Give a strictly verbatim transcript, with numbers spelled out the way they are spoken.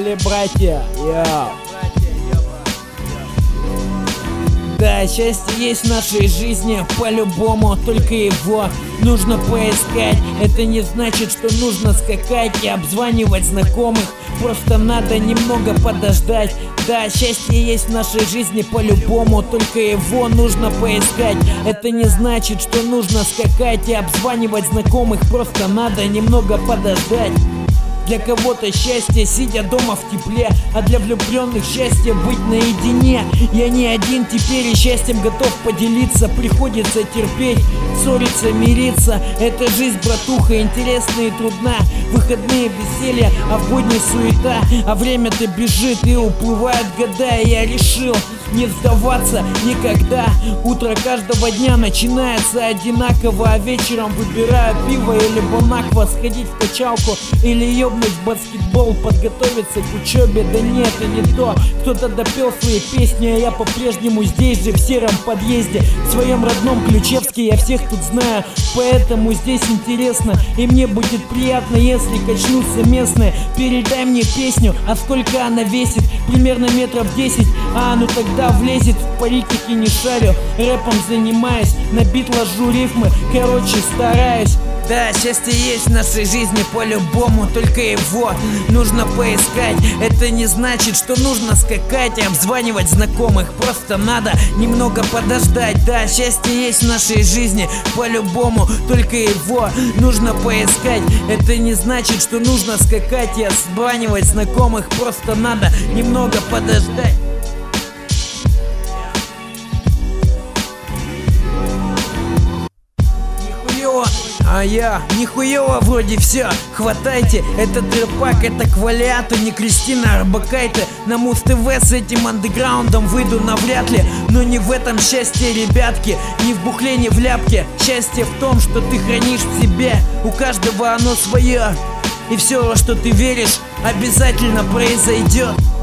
Поехали, братья! Йоу. Да, счастье есть в нашей жизни, по-любому, только его нужно поискать. Это не значит, что нужно скакать и обзванивать знакомых, просто надо немного подождать. Да, счастье есть в нашей жизни, по-любому, только его нужно поискать. Это не значит, что нужно скакать и обзванивать знакомых, просто надо немного подождать. Для кого-то счастье сидя дома в тепле, а для влюбленных счастье быть наедине. Я не один теперь и счастьем готов поделиться. Приходится терпеть, ссориться, мириться. Это жизнь, братуха, интересная и трудна. Выходные веселья, а в будни суета. А время-то бежит и уплывают года. И я решил не сдаваться никогда. Утро каждого дня начинается одинаково, а вечером выбираю пиво или бонаква, сходить в качалку или ёбнуть в баскетбол, подготовиться к учебе. Да нет, это не то. Кто-то допел свои песни, а я по-прежнему здесь же, в сером подъезде, в своем родном Ключевске. Я всех тут знаю, поэтому здесь интересно, и мне будет приятно, если качнутся местные. Передай мне песню, а сколько она весит? Примерно метров десять, а ну тогда влезет. В политике не шарю, рэпом занимаюсь, на бит ложу рифмы, короче стараюсь. Да, счастье есть в нашей жизни, по-любому, только его нужно поискать. Это не значит, что нужно скакать и обзванивать знакомых, просто надо немного подождать. Да, счастье есть в нашей жизни, по-любому, только его нужно поискать. Это не значит, что нужно скакать и обзванивать знакомых, просто надо немного подождать. А я, нихуево вроде все, хватайте, этот рэпак, это Квалиату, не Кристина Арбакайте. На Муз-ТВ с этим андеграундом выйду навряд ли, но не в этом счастье, ребятки, не в бухле, не в ляпке. Счастье в том, что ты хранишь в себе, у каждого оно свое, и все, во что ты веришь, обязательно произойдет.